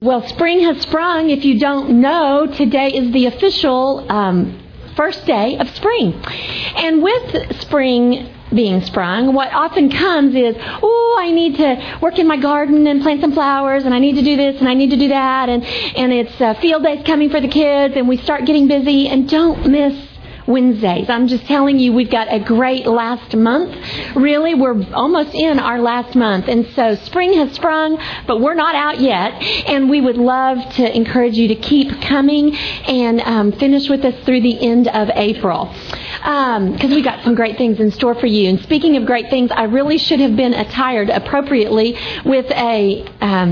Well, spring has sprung. If you don't know, today is the official first day of spring. And with spring being sprung, what often comes is, I need to work in my garden and plant some flowers, and I need to do this and I need to do that, and it's field days coming for the kids, and we start getting busy. And don't miss Wednesdays. I'm just telling you, we've got a great last month. Really, we're almost in our last month. And so spring has sprung, but we're not out yet. And we would love to encourage you to keep coming and finish with us through the end of April. Because we got some great things in store for you. And speaking of great things, I really should have been attired appropriately with a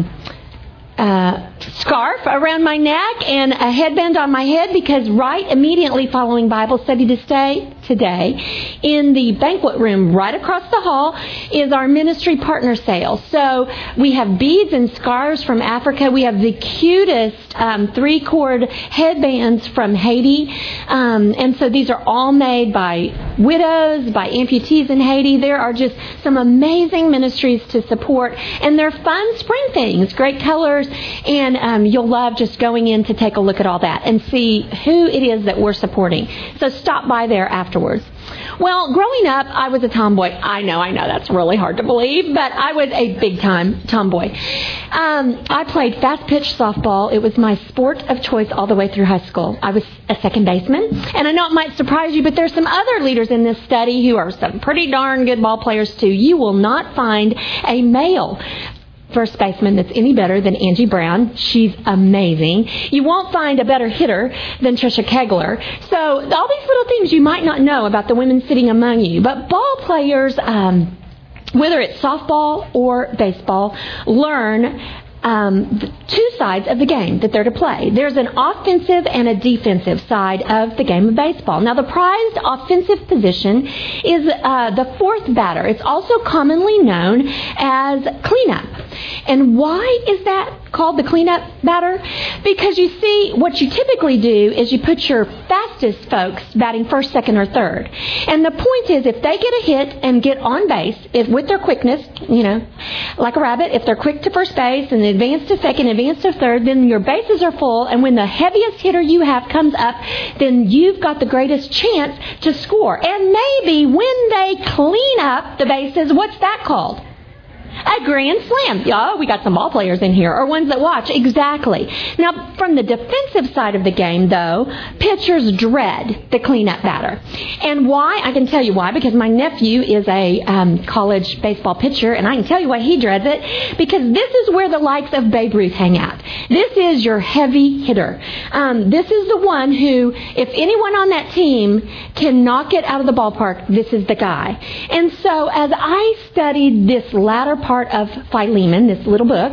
scarf around my neck and a headband on my head, because right immediately following Bible Study today, in the banquet room right across the hall is our ministry partner sale. So we have beads and scarves from Africa. We have the cutest 3-cord headbands from Haiti. And so these are all made by widows, by amputees in Haiti. There are just some amazing ministries to support. And they're fun spring things, great colors. And you'll love just going in to take a look at all that and see who it is that we're supporting. So stop by there afterwards. Well, growing up, I was a tomboy. I know, that's really hard to believe, but I was a big-time tomboy. I played fast-pitch softball. It was my sport of choice all the way through high school. I was a second baseman, and I know it might surprise you, but there's some other leaders in this study who are some pretty darn good ball players, too. You will not find a male first baseman that's any better than Angie Brown. She's amazing. You won't find a better hitter than Trisha Kegler. So all these little things you might not know about the women sitting among you. But ball players, whether it's softball or baseball, learn two sides of the game that they're to play. There's an offensive and a defensive side of the game of baseball. Now, the prized offensive position is the fourth batter. It's also commonly known as cleanup. And why is that called the cleanup batter? Because you see, what you typically do is you put your fastest folks batting first, second, or third. And the point is, if they get a hit and get on base, with their quickness, like a rabbit, if they're quick to first base and advance to second, advance to third, then your bases are full. And when the heaviest hitter you have comes up, then you've got the greatest chance to score. And maybe when they clean up the bases, what's that called? A grand slam. Oh, we got some ball players in here, or ones that watch. Exactly. Now, from the defensive side of the game, though, pitchers dread the cleanup batter. And why? I can tell you why, because my nephew is a college baseball pitcher, and I can tell you why he dreads it, because this is where the likes of Babe Ruth hang out. This is your heavy hitter. This is the one who, if anyone on that team can knock it out of the ballpark, this is the guy. And so as I studied this latter part of Philemon, this little book,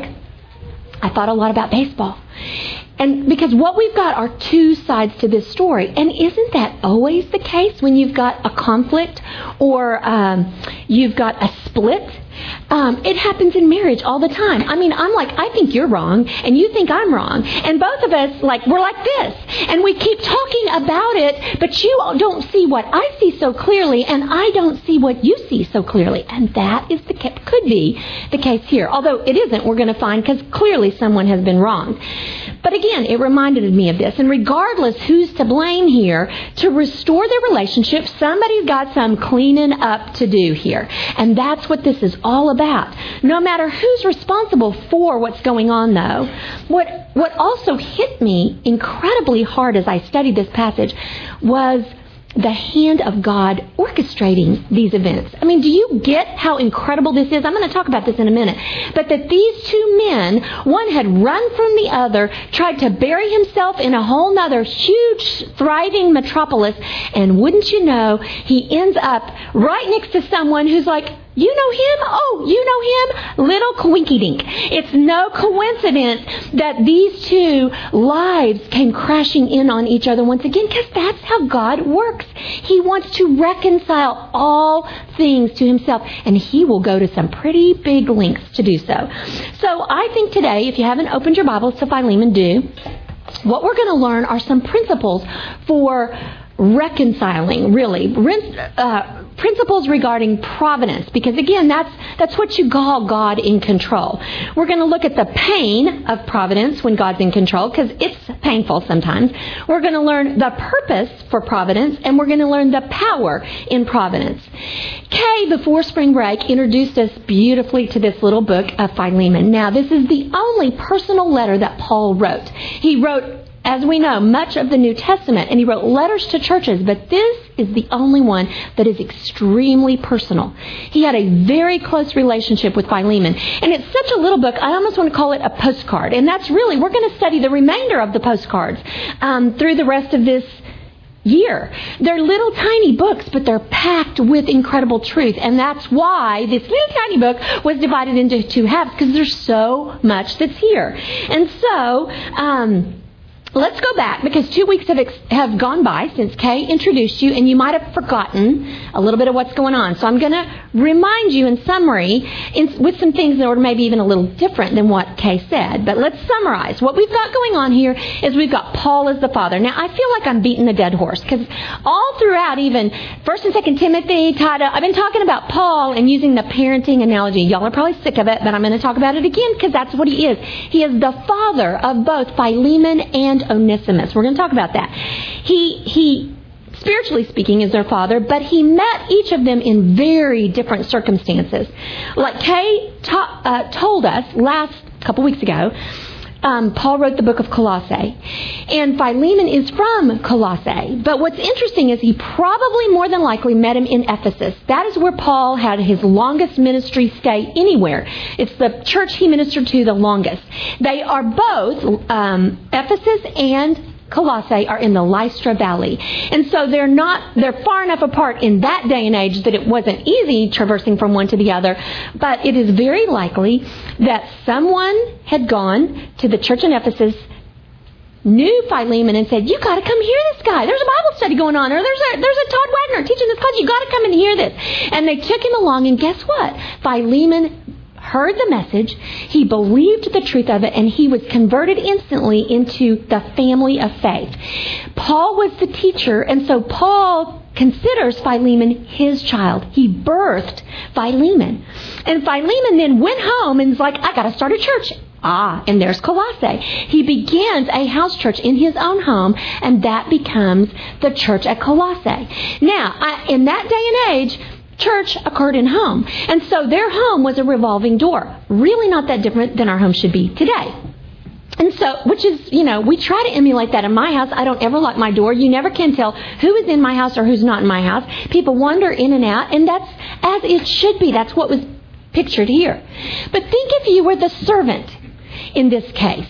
I thought a lot about baseball. And because what we've got are two sides to this story. And isn't that always the case when you've got a conflict or you've got a split? It happens in marriage all the time. I mean, I'm like, I think you're wrong, and you think I'm wrong. And both of us, we're like this. And we keep talking about it, but you don't see what I see so clearly, and I don't see what you see so clearly. And that is could be the case here. Although it isn't, we're going to find, because clearly someone has been wronged. But again, it reminded me of this. And regardless who's to blame here, to restore their relationship, somebody's got some cleaning up to do here. And that's what this is all about. No matter who's responsible for what's going on, though, what also hit me incredibly hard as I studied this passage was the hand of God orchestrating these events. I mean, do you get how incredible this is? I'm going to talk about this in a minute. But that these two men, one had run from the other, tried to bury himself in a whole nother huge, thriving metropolis, and wouldn't you know, he ends up right next to someone who's like, you know him? Oh, you know him? Little coinky-dink. It's no coincidence that these two lives came crashing in on each other once again, because that's how God works. He wants to reconcile all things to himself, and he will go to some pretty big lengths to do so. So I think today, if you haven't opened your Bibles to Philemon, do. What we're going to learn are some principles for reconciling, really, principles regarding providence, because again, that's what you call God in control. We're going to look at the pain of providence when God's in control, because it's painful sometimes. We're going to learn the purpose for providence, and we're going to learn the power in providence. Kay, before spring break, introduced us beautifully to this little book of Philemon. Now, this is the only personal letter that Paul wrote. He wrote, as we know, much of the New Testament, and he wrote letters to churches, but this is the only one that is extremely personal. He had a very close relationship with Philemon, and it's such a little book, I almost want to call it a postcard, and that's really, we're going to study the remainder of the postcards through the rest of this year. They're little tiny books, but they're packed with incredible truth, and that's why this little tiny book was divided into two halves, because there's so much that's here. And so, let's go back, because 2 weeks have gone by since Kay introduced you, and you might have forgotten a little bit of what's going on. So I'm going to remind you in summary with some things that are maybe even a little different than what Kay said. But let's summarize. What we've got going on here is we've got Paul as the father. Now, I feel like I'm beating a dead horse, because all throughout, even 1 and 2 Timothy, Titus, I've been talking about Paul and using the parenting analogy. Y'all are probably sick of it, but I'm going to talk about it again, because that's what he is. He is the father of both Philemon and Onesimus. We're going to talk about that. He spiritually speaking, is their father, but he met each of them in very different circumstances. Like Kay told us last couple weeks ago, Paul wrote the book of Colossae, and Philemon is from Colossae. But what's interesting is he probably more than likely met him in Ephesus. That is where Paul had his longest ministry stay anywhere. It's the church he ministered to the longest. They are both, Ephesus and Colossae are in the Lystra Valley. And so they're far enough apart in that day and age that it wasn't easy traversing from one to the other. But it is very likely that someone had gone to the church in Ephesus, knew Philemon, and said, "You got to come hear this guy. There's a Bible study going on, or there's a Todd Wagner teaching this class. You got to come and hear this." And they took him along, and guess what? Philemon heard the message, he believed the truth of it, and he was converted instantly into the family of faith. Paul was the teacher, and so Paul considers Philemon his child. He birthed Philemon. And Philemon then went home and was like, "I got to start a church." And there's Colossae. He begins a house church in his own home, and that becomes the church at Colossae. Now, in that day and age, church occurred in home. And so their home was a revolving door. Really not that different than our home should be today. And so, which is, we try to emulate that in my house. I don't ever lock my door. You never can tell who is in my house or who's not in my house. People wander in and out, and that's as it should be. That's what was pictured here. But think if you were the servant in this case.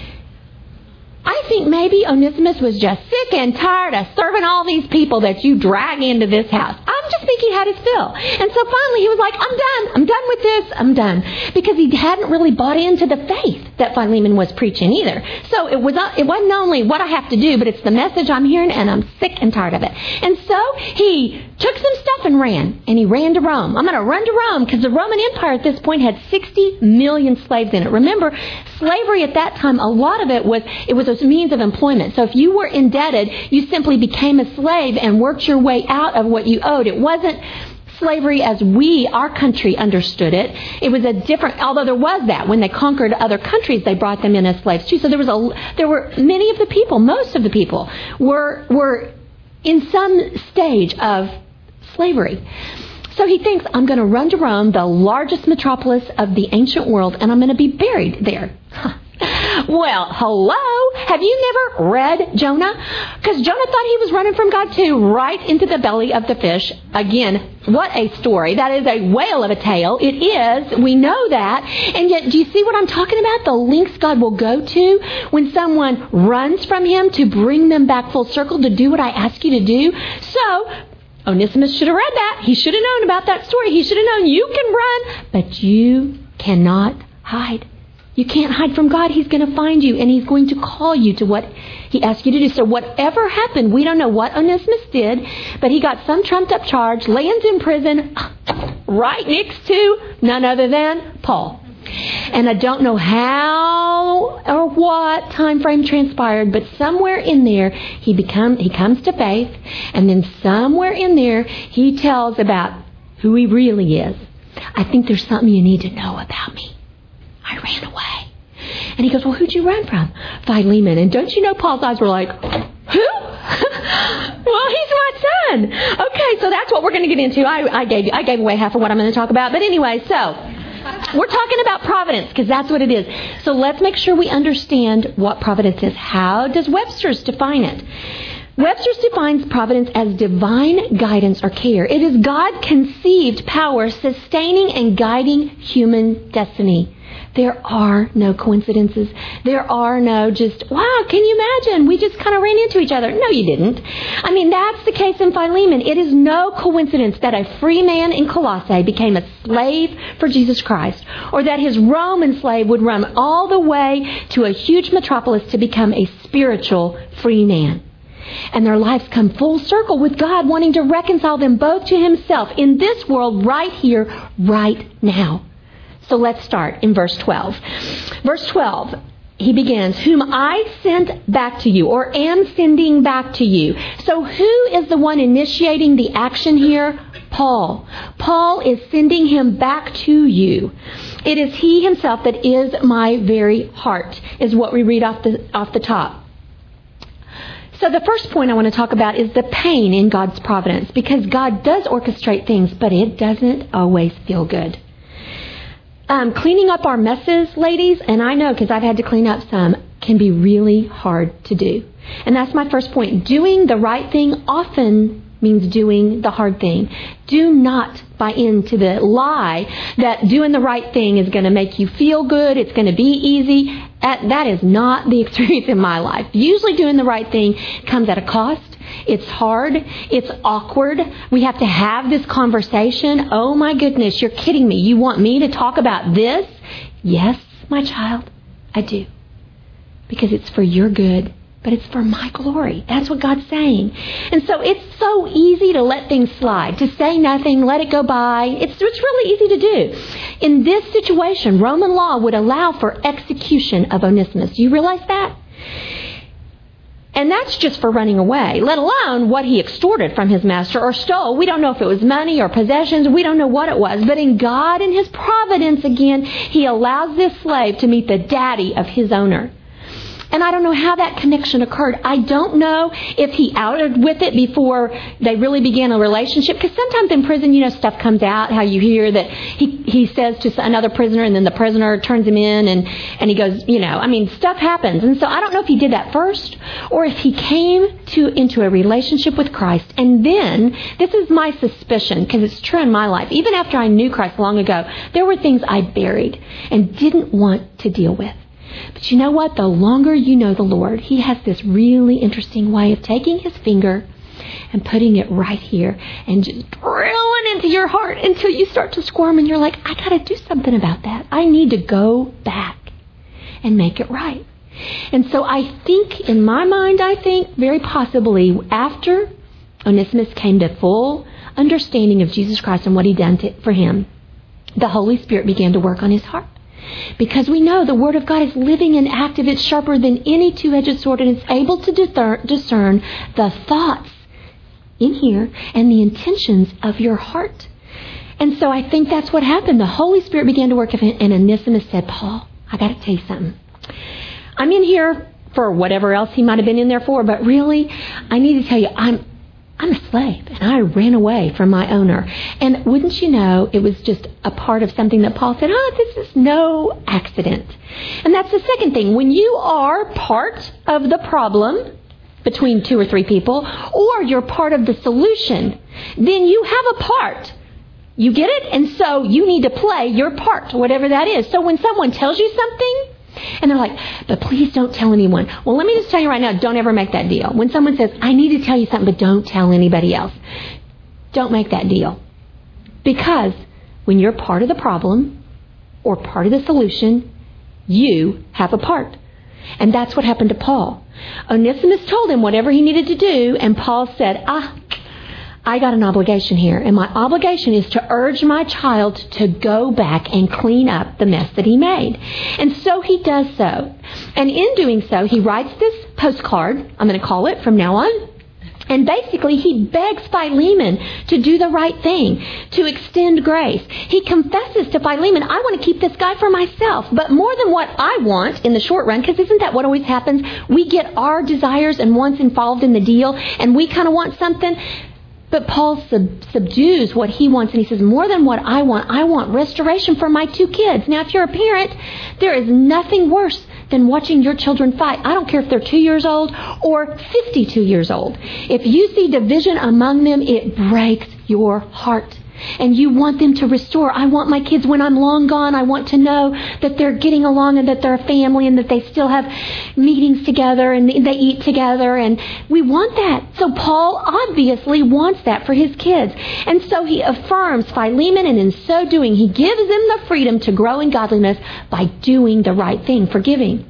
I think maybe Onesimus was just sick and tired of serving all these people that you drag into this house. I'm just think he had his fill. And so finally he was like, I'm done with this. I'm done. Because he hadn't really bought into the faith that Philemon was preaching either. So it wasn't only what I have to do, but it's the message I'm hearing, and I'm sick and tired of it. And so he took some stuff and ran. And he ran to Rome. I'm going to run to Rome, because the Roman Empire at this point had 60 million slaves in it. Remember, slavery at that time, a lot of it was a means of employment. So if you were indebted, you simply became a slave and worked your way out of what you owed. It wasn't slavery as our country understood it. It was a different, although there was that. When they conquered other countries, they brought them in as slaves too. So there were many of the people, most of the people were in some stage of slavery. So he thinks, I'm going to run to Rome, the largest metropolis of the ancient world, and I'm going to be buried there. Well, hello? Have you never read Jonah? Because Jonah thought he was running from God too, right into the belly of the fish. Again, what a story. That is a whale of a tale. It is. We know that. And yet, do you see what I'm talking about? The lengths God will go to when someone runs from him to bring them back full circle to do what I ask you to do. So, Onesimus should have read that. He should have known about that story. He should have known you can run, but you cannot hide. You can't hide from God. He's going to find you, and He's going to call you to what He asked you to do. So whatever happened, we don't know what Onesimus did, but he got some trumped-up charge, lands in prison right next to none other than Paul. And I don't know how or what time frame transpired, but somewhere in there he comes to faith, and then somewhere in there he tells about who he really is. I think there's something you need to know about me. I ran away. And he goes, well, who'd you run from? Philemon. And don't you know Paul's eyes were like, who? Well, he's my son. Okay, so that's what we're going to get into. I gave away half of what I'm going to talk about. But anyway, so we're talking about providence because that's what it is. So let's make sure we understand what providence is. How does Webster's define it? Webster's defines providence as divine guidance or care. It is God-conceived power sustaining and guiding human destiny. There are no coincidences. There are no just, wow, can you imagine? We just kind of ran into each other. No, you didn't. I mean, that's the case in Philemon. It is no coincidence that a free man in Colossae became a slave for Jesus Christ, or that his Roman slave would run all the way to a huge metropolis to become a spiritual free man. And their lives come full circle with God wanting to reconcile them both to himself in this world right here, right now. So let's start in verse 12. Verse 12, he begins, whom I sent back to you, or am sending back to you. So who is the one initiating the action here? Paul. Paul is sending him back to you. It is he himself that is my very heart, is what we read off the top. So the first point I want to talk about is the pain in God's providence, because God does orchestrate things, but it doesn't always feel good. Cleaning up our messes, ladies, and I know because I've had to clean up some, can be really hard to do. And that's my first point. Doing the right thing often means doing the hard thing. Do not buy into the lie that doing the right thing is going to make you feel good, it's going to be easy. That is not the experience in my life. Usually doing the right thing comes at a cost. It's hard. It's awkward. We have to have this conversation. Oh my goodness, you're kidding me. You want me to talk about this? Yes, my child, I do. Because it's for your good, but it's for my glory. That's what God's saying. And so it's so easy to let things slide, to say nothing, let it go by. It's really easy to do. In this situation, Roman law would allow for execution of Onesimus. Do you realize that? And that's just for running away, let alone what he extorted from his master or stole. We don't know if it was money or possessions. We don't know what it was. But in God and his providence, again, he allows this slave to meet the daddy of his owner. And I don't know how that connection occurred. I don't know if he outed with it before they really began a relationship. Because sometimes in prison, stuff comes out, how you hear that he says to another prisoner and then the prisoner turns him in and he goes, stuff happens. And so I don't know if he did that first or if he came into a relationship with Christ. And then, this is my suspicion because it's true in my life. Even after I knew Christ long ago, there were things I buried and didn't want to deal with. But you know what? The longer you know the Lord, he has this really interesting way of taking his finger and putting it right here and just drilling into your heart until you start to squirm and you're like, I got to do something about that. I need to go back and make it right. And so I think, in my mind, very possibly after Onesimus came to full understanding of Jesus Christ and what he'd done for him, the Holy Spirit began to work on his heart. Because we know the Word of God is living and active. It's sharper than any two-edged sword, and it's able to discern the thoughts in here and the intentions of your heart. And so I think that's what happened. The Holy Spirit began to work in him, and Onesimus said, Paul, I got to tell you something. I'm in here for whatever else he might have been in there for, but really, I need to tell you, I'm a slave, and I ran away from my owner. And wouldn't you know, it was just a part of something that Paul said, this is no accident. And that's the second thing. When you are part of the problem between two or three people, or you're part of the solution, then you have a part. You get it? And so you need to play your part, whatever that is. So when someone tells you something, and they're like, but please don't tell anyone. Well, let me just tell you right now, don't ever make that deal. When someone says, I need to tell you something, but don't tell anybody else. Don't make that deal. Because when you're part of the problem or part of the solution, you have a part. And that's what happened to Paul. Onesimus told him whatever he needed to do, and Paul said, I got an obligation here, and my obligation is to urge my child to go back and clean up the mess that he made. And so he does so. And in doing so, he writes this postcard, I'm going to call it from now on. And basically, he begs Philemon to do the right thing, to extend grace. He confesses to Philemon, I want to keep this guy for myself, but more than what I want in the short run, because isn't that what always happens? We get our desires and wants involved in the deal, and we kind of want something. But Paul subdues what he wants, and he says, more than what I want restoration for my 2 kids. Now, if you're a parent, there is nothing worse than watching your children fight. I don't care if they're 2 years old or 52 years old. If you see division among them, it breaks your heart. And you want them to restore. I want my kids, when I'm long gone, I want to know that they're getting along and that they're a family and that they still have meetings together and they eat together. And we want that. So Paul obviously wants that for his kids. And so he affirms Philemon, and in so doing, he gives them the freedom to grow in godliness by doing the right thing, forgiving.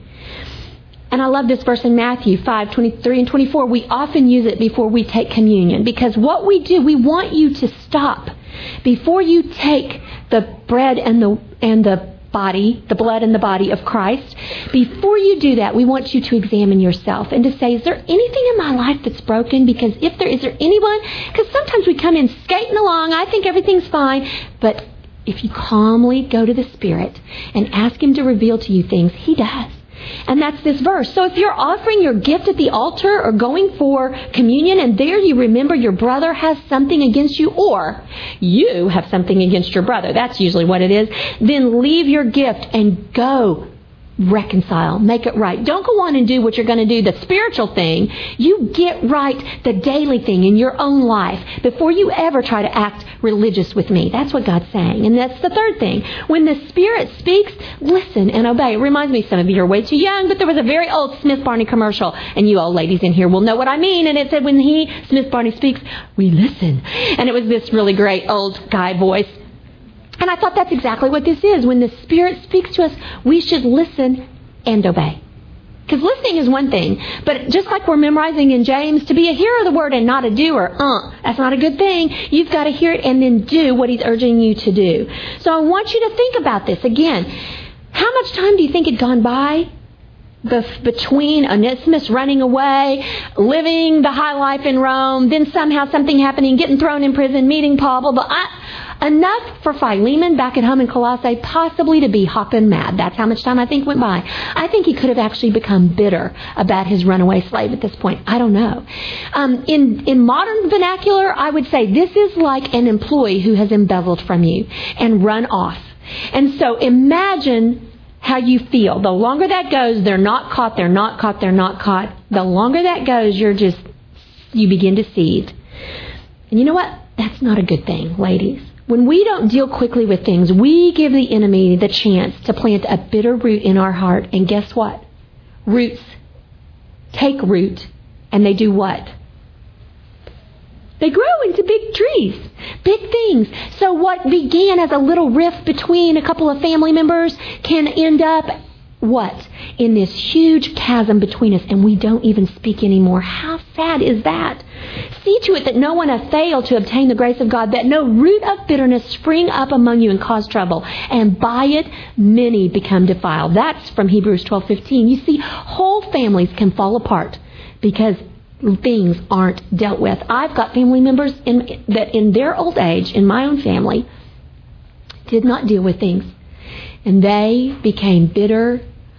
And I love this verse in Matthew 5:23 and 24. We often use it before we take communion, because what we do, we want you to stop. Before you take the bread and the body, the blood and the body of Christ, before you do that, we want you to examine yourself and to say, is there anything in my life that's broken? Because if there is, there anyone? Because sometimes we come in skating along, I think everything's fine, but if you calmly go to the Spirit and ask Him to reveal to you things, He does. And that's this verse. So if you're offering your gift at the altar or going for communion, and there you remember your brother has something against you, or you have something against your brother, that's usually what it is, then leave your gift and go reconcile, make it right. Don't go on and do what you're going to do, the spiritual thing. You get right the daily thing in your own life before you ever try to act religious with me. That's what God's saying. And that's the third thing. When the Spirit speaks, listen and obey. It reminds me, some of you are way too young, but there was a very old Smith Barney commercial, and you old ladies in here will know what I mean. And it said, when Smith Barney speaks, we listen. And it was this really great old guy voice. And I thought that's exactly what this is. When the Spirit speaks to us, we should listen and obey. Because listening is one thing, but just like we're memorizing in James, to be a hearer of the word and not a doer, that's not a good thing. You've got to hear it and then do what He's urging you to do. So I want you to think about this again. How much time do you think had gone by between Onesimus running away, living the high life in Rome, then somehow something happening, getting thrown in prison, meeting Paul, blah, blah. Enough for Philemon back at home in Colossae possibly to be hopping mad. That's how much time I think went by. I think he could have actually become bitter about his runaway slave at this point. I don't know. In modern vernacular, I would say this is like an employee who has embezzled from you and run off. And so imagine how you feel. The longer that goes, they're not caught, they're not caught, they're not caught. The longer that goes, you begin to seethe. And you know what? That's not a good thing, ladies. When we don't deal quickly with things, we give the enemy the chance to plant a bitter root in our heart. And guess what? Roots take root, and they do what? They grow into big trees, big things. So what began as a little rift between a couple of family members can end up what? In this huge chasm between us, and we don't even speak anymore. How sad is that? See to it that no one hath failed to obtain the grace of God, that no root of bitterness spring up among you and cause trouble, and by it many become defiled. That's from Hebrews 12:15. You see, whole families can fall apart because things aren't dealt with. I've got family members that in their old age, in my own family, did not deal with things. And they became bitter,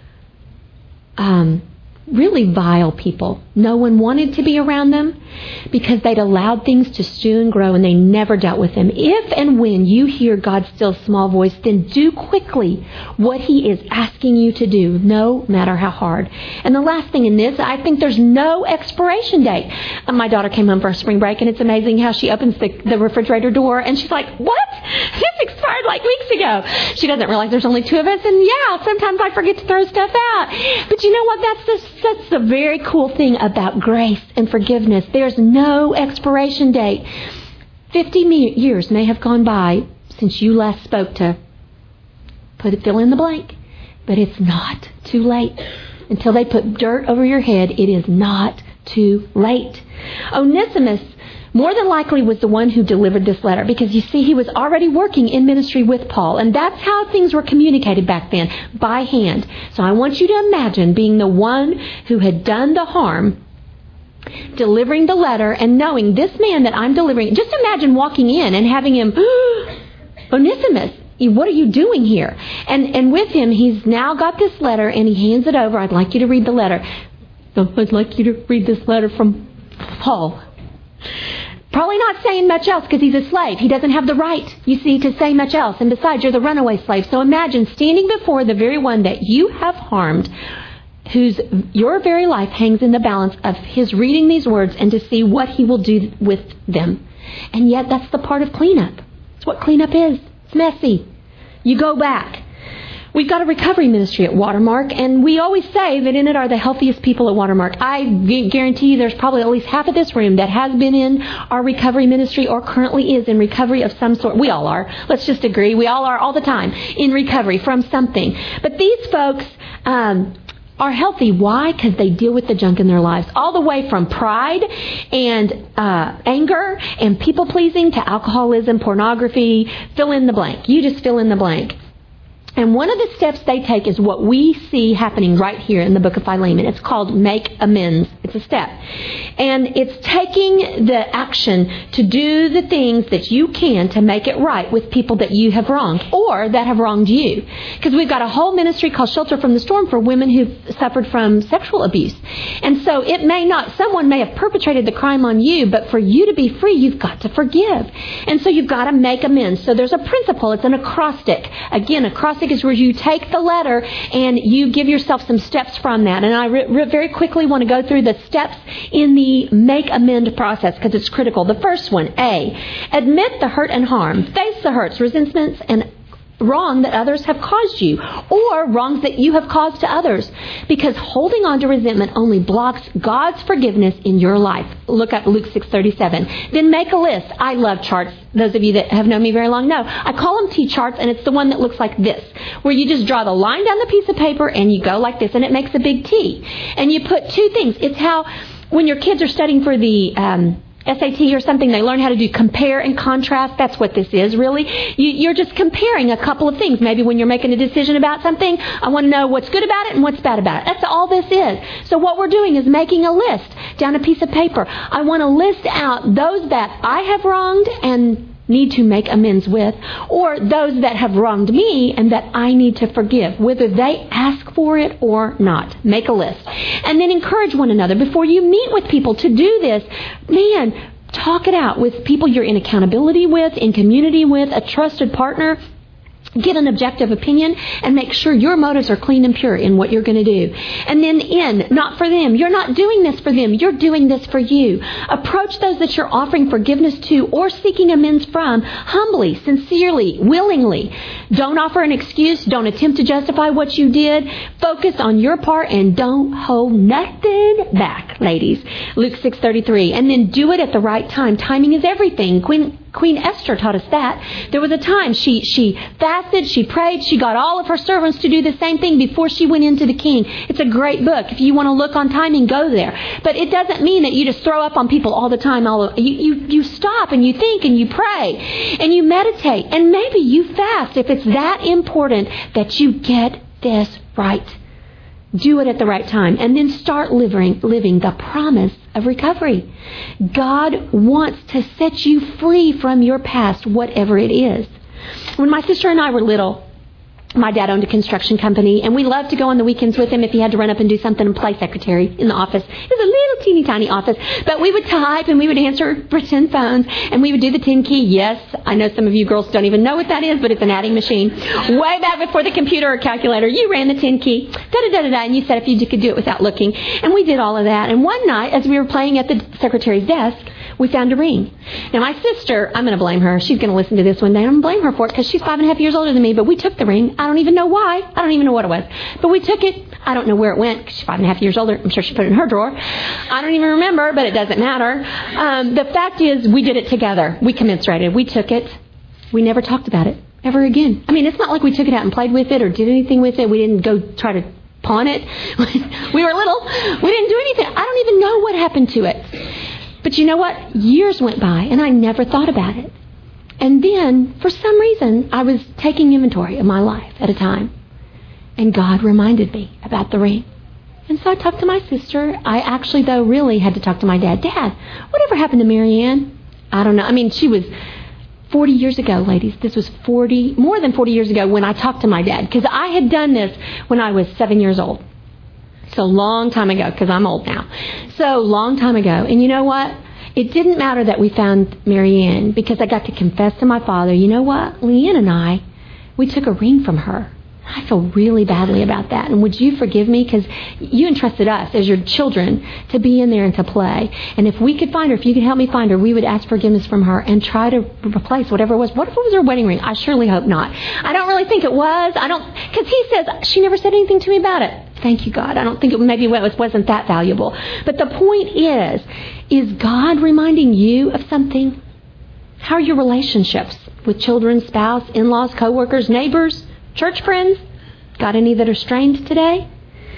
really vile people. No one wanted to be around them because they'd allowed things to stew and grow, and they never dealt with them. If and when you hear God's still small voice, then do quickly what He is asking you to do, no matter how hard. And the last thing in this, I think there's no expiration date. My daughter came home for a spring break, and it's amazing how she opens the refrigerator door, and she's like, what? This expired like weeks ago. She doesn't realize there's only 2 of us, and sometimes I forget to throw stuff out. But you know what? That's the very cool thing about grace and forgiveness. There's no expiration date. 50 years may have gone by since you last spoke to fill in the blank. But it's not too late. Until they put dirt over your head, it is not too late. Onesimus more than likely was the one who delivered this letter, because you see, he was already working in ministry with Paul, and that's how things were communicated back then, by hand. So I want you to imagine being the one who had done the harm, delivering the letter, and knowing this man that I'm delivering. Just imagine walking in and having him, Onesimus, what are you doing here? And with him, he's now got this letter, and he hands it over. I'd like you to read the letter. I'd like you to read this letter from Paul. Probably not saying much else because he's a slave. He doesn't have the right, you see, to say much else. And besides, you're the runaway slave. So imagine standing before the very one that you have harmed, your very life hangs in the balance of his reading these words and to see what he will do with them. And yet that's the part of cleanup. It's what cleanup is. It's messy. You go back. We've got a recovery ministry at Watermark, and we always say that in it are the healthiest people at Watermark. I guarantee you there's probably at least half of this room that has been in our recovery ministry or currently is in recovery of some sort. We all are. Let's just agree. We all are all the time in recovery from something. But these folks are healthy. Why? Because they deal with the junk in their lives. All the way from pride and anger and people-pleasing to alcoholism, pornography, fill in the blank. You just fill in the blank. And one of the steps they take is what we see happening right here in the book of Philemon. It's called make amends. It's a step. And it's taking the action to do the things that you can to make it right with people that you have wronged or that have wronged you. Because we've got a whole ministry called Shelter from the Storm for women who've suffered from sexual abuse. And so someone may have perpetrated the crime on you, but for you to be free, you've got to forgive. And so you've got to make amends. So there's a principle. It's an acrostic. Again, acrostic is where you take the letter and you give yourself some steps from that. And I very quickly want to go through the steps in the make amend process because it's critical. The first one, A, admit the hurt and harm. Face the hurts, resentments, and wrong that others have caused you or wrongs that you have caused to others, because holding on to resentment only blocks God's forgiveness in your life. Look at Luke 6:37. Then make a list. I love charts. Those of you that have known me very long know. I call them T-charts, and it's the one that looks like this, where you just draw the line down the piece of paper and you go like this, and it makes a big T. And you put two things. It's how when your kids are studying for the SAT or something, they learn how to do compare and contrast. That's what this is, really. You're just comparing a couple of things. Maybe when you're making a decision about something, I want to know what's good about it and what's bad about it. That's all this is. So what we're doing is making a list down a piece of paper. I want to list out those that I have wronged and need to make amends with, or those that have wronged me and that I need to forgive, whether they ask for it or not. Make a list. And then encourage one another. Before you meet with people to do this, talk it out with people you're in accountability with, in community with, a trusted partner. Get an objective opinion and make sure your motives are clean and pure in what you're going to do. And then not for them. You're not doing this for them. You're doing this for you. Approach those that you're offering forgiveness to or seeking amends from humbly, sincerely, willingly. Don't offer an excuse. Don't attempt to justify what you did. Focus on your part and don't hold nothing back, ladies. Luke 6:33. And then do it at the right time. Timing is everything. Queen Esther taught us that. There was a time she fasted, she prayed, she got all of her servants to do the same thing before she went into the king. It's a great book. If you want to look on timing, go there. But it doesn't mean that you just throw up on people all the time. You stop and you think and you pray and you meditate. And maybe you fast if it's that important that you get this right. Do it at the right time. And then start living the promise of recovery. God wants to set you free from your past, whatever it is. When my sister and I were little, my dad owned a construction company, and we loved to go on the weekends with him if he had to run up and do something and play secretary in the office. It was a little teeny tiny office, but we would type and we would answer pretend phones, and we would do the 10 key. Yes, I know some of you girls don't even know what that is, but it's an adding machine. Way back before the computer or calculator, you ran the 10 key, da-da-da-da-da, and you said if you could do it without looking. And we did all of that. And one night, as we were playing at the secretary's desk, we found a ring. Now, my sister, I'm going to blame her. She's going to listen to this one day. I'm going to blame her for it because she's 5.5 years older than me, but we took the ring. I don't even know why. I don't even know what it was. But we took it. I don't know where it went because she's 5.5 years older. I'm sure she put it in her drawer. I don't even remember, but it doesn't matter. The fact is, we did it together. We commiserated. We took it. We never talked about it ever again. I mean, it's not like we took it out and played with it or did anything with it. We didn't go try to pawn it. We were little. We didn't do anything. I don't even know what happened to it. But you know what? Years went by, and I never thought about it. And then, for some reason, I was taking inventory of my life at a time. And God reminded me about the ring. And so I talked to my sister. I actually, though, really had to talk to my dad. Dad, whatever happened to Marianne? I don't know. I mean, she was 40 years ago, ladies. This was more than 40 years ago when I talked to my dad. Because I had done this when I was 7 years old. So long time ago, because I'm old now. So long time ago. And you know what? It didn't matter that we found Marianne, because I got to confess to my father, you know what? Leanne and I, we took a ring from her. I feel really badly about that. And would you forgive me? Because you entrusted us as your children to be in there and to play. And if we could find her, if you could help me find her, we would ask forgiveness from her and try to replace whatever it was. What if it was her wedding ring? I surely hope not. I don't really think it was. Because he says, she never said anything to me about it. Thank you, God. I don't think it wasn't that valuable. But the point is God reminding you of something? How are your relationships with children, spouse, in-laws, co-workers, neighbors, church friends? Got any that are strained today?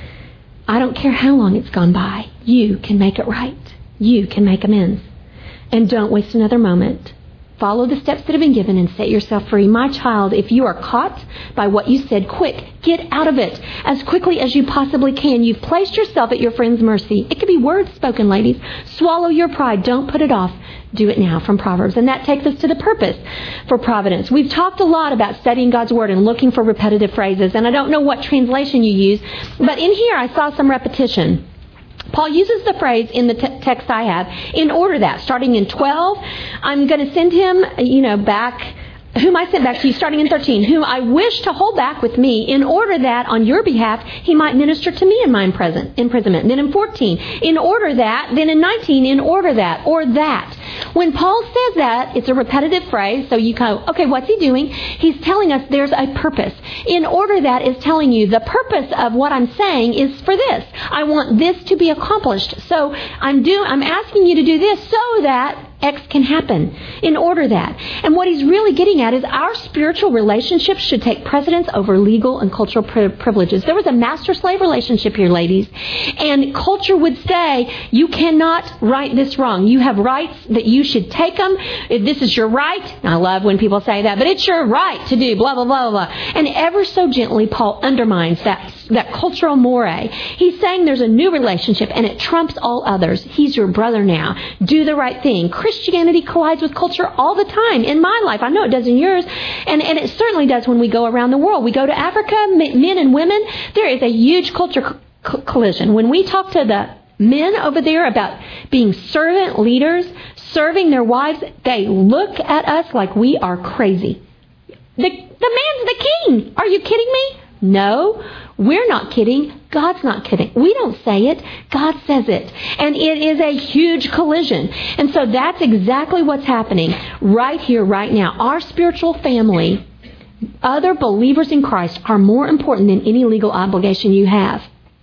I don't care how long it's gone by. You can make it right. You can make amends. And don't waste another moment. Follow the steps that have been given and set yourself free. My child, if you are caught by what you said, quick, get out of it as quickly as you possibly can. You've placed yourself at your friend's mercy. It could be words spoken, ladies. Swallow your pride. Don't put it off. Do it now, from Proverbs. And that takes us to the purpose for providence. We've talked a lot about studying God's Word and looking for repetitive phrases. And I don't know what translation you use, but in here I saw some repetition. Paul uses the phrase in the text I have, in order that, starting in 12, I'm going to send him, back, whom I sent back to you, starting in 13, whom I wish to hold back with me, in order that on your behalf he might minister to me in my imprisonment. Then in 14, in order that. Then in 19, in order that, or that. When Paul says that, it's a repetitive phrase, so you go, okay, what's he doing? He's telling us there's a purpose. In order that is telling you the purpose of what I'm saying is for this. I want this to be accomplished. So I'm asking you to do this so that X can happen, in order that. And what he's really getting at is our spiritual relationships should take precedence over legal and cultural privileges. There was a master-slave relationship here, ladies. And culture would say, you cannot right this wrong. You have rights that you should take them. If this is your right. I love when people say that, but it's your right to do blah, blah, blah, blah. And ever so gently, Paul undermines that cultural moray. He's saying there's a new relationship and it trumps all others. He's your brother now. Do the right thing. Christianity collides with culture all the time in my life. I know it does in yours. And it certainly does when we go around the world. We go to Africa, men and women. There is a huge culture collision. When we talk to the men over there about being servant leaders, serving their wives, they look at us like we are crazy. The man's the king. Are you kidding me? No, we're not kidding. God's not kidding. We don't say it. God says it. And it is a huge collision. And so that's exactly what's happening right here, right now. Our spiritual family, other believers in Christ, are more important than any legal obligation you have.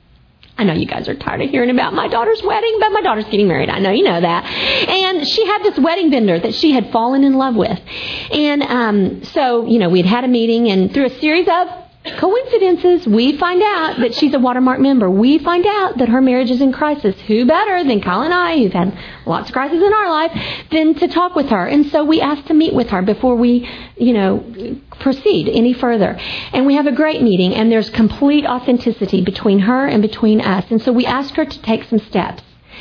I know you guys are tired of hearing about my daughter's wedding, but my daughter's getting married. I know you know that. And she had this wedding vendor that she had fallen in love with. And so, we'd had a meeting, and through a series of coincidences, we find out that she's a Watermark member. We find out that her marriage is in crisis. Who better than Kyle and I, who've had lots of crises in our life, than to talk with her? And so we asked to meet with her before we, proceed any further. And we have a great meeting, and there's complete authenticity between her and between us. And so we asked her to take some steps.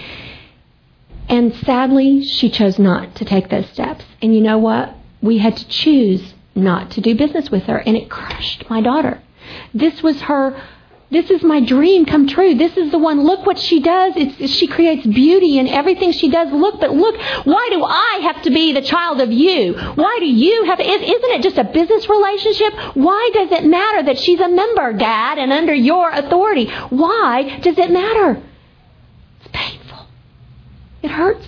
And sadly, she chose not to take those steps. And you know what? We had to choose not to do business with her, and it crushed my daughter. This is my dream come true. This is the one. Look what she does. She creates beauty in everything she does. Look, why do I have to be the child of you? Why do you have, isn't it just a business relationship? Why does it matter that she's a member, Dad, and under your authority? Why does it matter? It's painful. It hurts.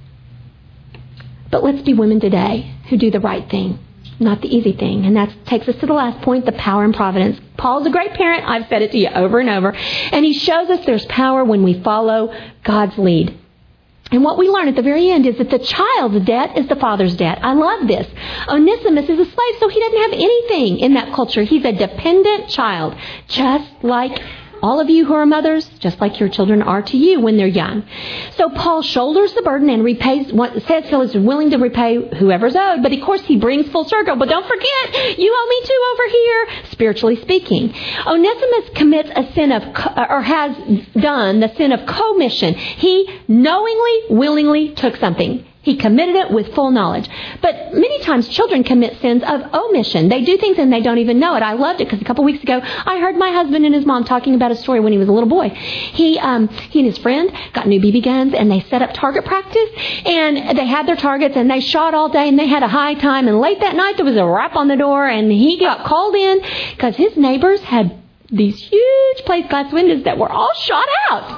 But let's be women today who do the right thing. Not the easy thing. And that takes us to the last point, the power and providence. Paul's a great parent. I've said it to you over and over. And he shows us there's power when we follow God's lead. And what we learn at the very end is that the child's debt is the father's debt. I love this. Onesimus is a slave, so he doesn't have anything in that culture. He's a dependent child, just like All of you who are mothers, just like your children are to you when they're young. So Paul shoulders the burden and says he is willing to repay whoever's owed. But of course he brings full circle. But don't forget, you owe me too over here, spiritually speaking. Onesimus commits a sin has done the sin of commission. He knowingly, willingly took something. He committed it with full knowledge. But many times children commit sins of omission. They do things and they don't even know it. I loved it because a couple weeks ago I heard my husband and his mom talking about a story when he was a little boy. He and his friend got new BB guns and they set up target practice and they had their targets and they shot all day and they had a high time. And late that night there was a rap on the door and he got called in because his neighbors had these huge plate glass windows that were all shot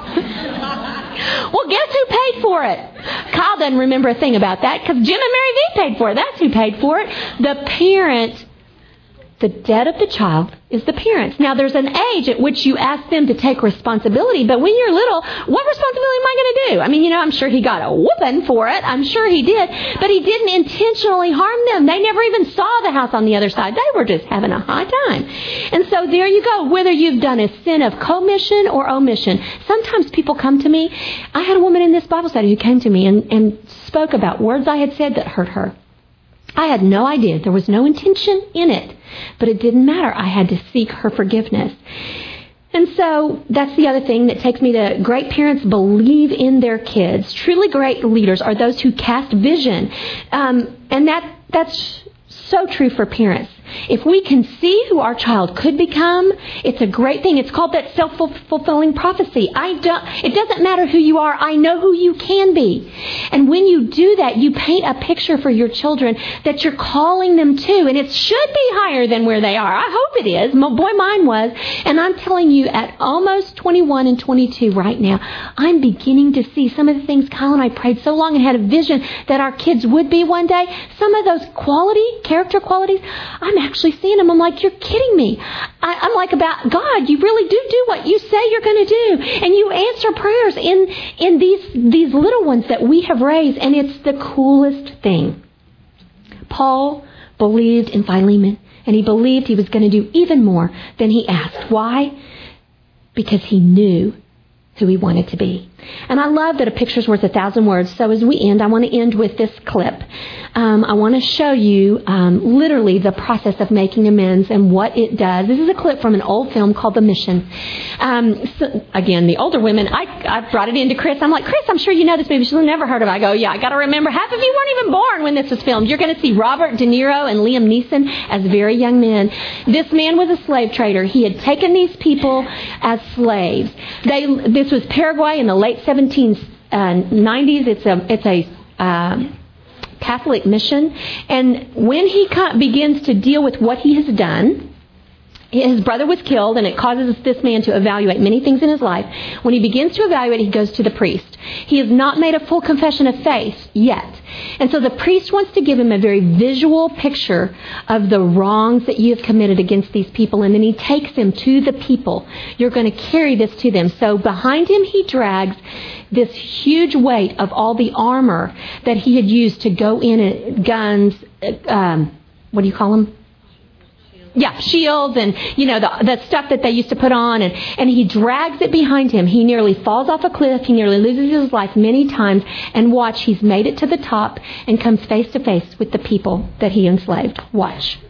out. Well, guess who paid for it? Kyle doesn't remember a thing about that because Jim and Mary V paid for it. That's who paid for it. The parent. The debt of the child is the parents. Now, there's an age at which you ask them to take responsibility, but when you're little, what responsibility am I going to do? I mean, I'm sure he got a whooping for it. I'm sure he did. But he didn't intentionally harm them. They never even saw the house on the other side. They were just having a high time. And so there you go. Whether you've done a sin of commission or omission. Sometimes people come to me. I had a woman in this Bible study who came to me and spoke about words I had said that hurt her. I had no idea. There was no intention in it. But it didn't matter. I had to seek her forgiveness. And so that's the other thing that takes me to great parents believe in their kids. Truly great leaders are those who cast vision. And that's so true for parents. If we can see who our child could become, it's a great thing. It's called that self-fulfilling prophecy. It doesn't matter who you are. I know who you can be. And when you do that, you paint a picture for your children that you're calling them to. And it should be higher than where they are. I hope it is. Boy, mine was. And I'm telling you, at almost 21 and 22 right now, I'm beginning to see some of the things Kyle and I prayed so long and had a vision that our kids would be one day. Some of those character qualities, I'm actually seeing them. I'm like, you're kidding me. I'm like, about God, you really do what you say you're going to do. And you answer prayers in these little ones that we have raised. And it's the coolest thing. Paul believed in Philemon. And he believed he was going to do even more than he asked. Why? Because he knew who he wanted to be. And I love that a picture's worth 1,000 words. So as we end, I want to end with this clip. I want to show you literally the process of making amends and what it does. This is a clip from an old film called The Mission. So, again, the older women, I brought it into Chris. I'm like, Chris, I'm sure you know this movie. She's never heard of it. I go, yeah, I got to remember. Half of you weren't even born when this was filmed. You're going to see Robert De Niro and Liam Neeson as very young men. This man was a slave trader. He had taken these people as slaves. This was Paraguay in the late 1790s. It's a Catholic mission. And when he begins to deal with what he has done, his brother was killed, and it causes this man to evaluate many things in his life. When he begins to evaluate, he goes to the priest. He has not made a full confession of faith yet. And so the priest wants to give him a very visual picture of the wrongs that you have committed against these people. And then he takes him to the people. You're going to carry this to them. So behind him, he drags this huge weight of all the armor that he had used to go in, guns, what do you call them? Yeah, shields and, the stuff that they used to put on. And he drags it behind him. He nearly falls off a cliff. He nearly loses his life many times. And watch, he's made it to the top and comes face to face with the people that he enslaved. Watch.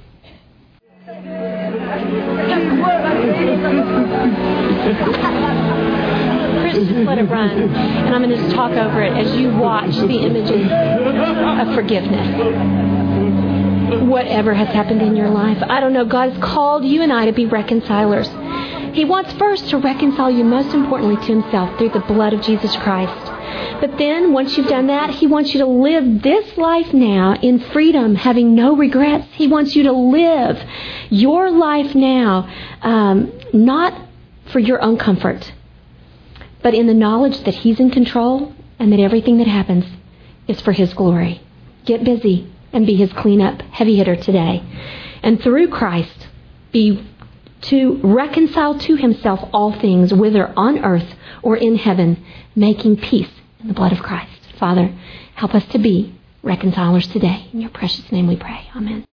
Chris, just let it run. And I'm going to just talk over it as you watch the images of forgiveness. Whatever has happened in your life. I don't know. God has called you and I to be reconcilers. He wants first to reconcile you, most importantly, to himself through the blood of Jesus Christ. But then, once you've done that, he wants you to live this life now in freedom, having no regrets. He wants you to live your life now, not for your own comfort, but in the knowledge that he's in control and that everything that happens is for his glory. Get busy and be his cleanup heavy hitter today. And through Christ, be to reconcile to himself all things, whether on earth or in heaven, making peace in the blood of Christ. Father, help us to be reconcilers today. In your precious name we pray. Amen.